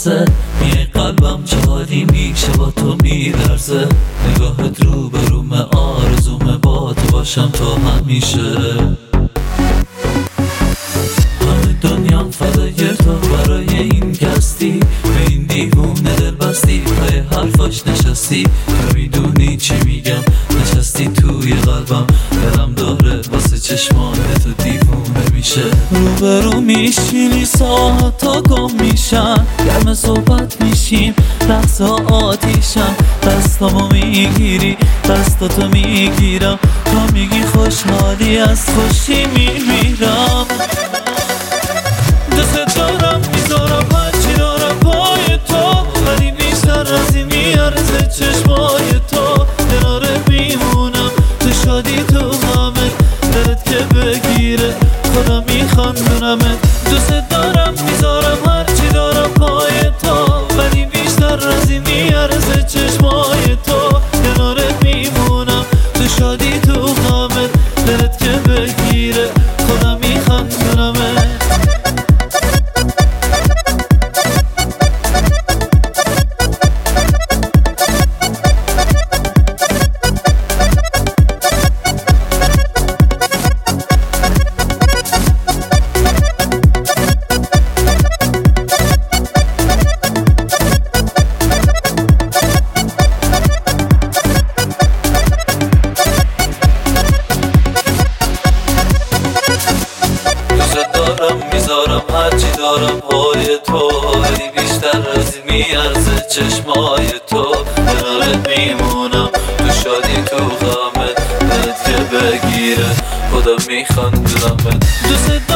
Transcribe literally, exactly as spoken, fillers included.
میترسه، میای قلبم چه حالی میشه با تو میلرزه. نگاهت رو به رومه، آرزومه با تو باشم تا همیشه. همه دنیام فدای تو، برای این کستی به این دیوونه دل بستی، پای حرفاش نشستی. تو میدونی چی میگم، نشستی توی قلبم، دلم داره واسه چشمان تو دیوونه میشه. روبرو میشینی ساعت تا گم میشن، گرم صحبت میشیم رقص آتیشم. دستامو میگیری دستاتو میگیرم، تو میگی خوشحالی از خوشی میمیرم. دوست دارم میذارم هرچی دارم پای تو، ولی بیشتر از این میارزه چشمای تو. کناره میمونم تو شادی تو غمت، دلت که بگیره خدا میخندونمت. دوست دارم میذارم هرچی دارم پای تو، ولی بیشتر از این میارزه چشمای تو. کناره میمونم تو شادی تو غمت، دلت که بگیره خدا میخندونمت. میذارم هرچی دارم پای تو، ولی بیشتر از این میارزه چشمای تو. کنارت میمونم تو شادی تو غمت، دلت که بگیره خدا میخندونمت.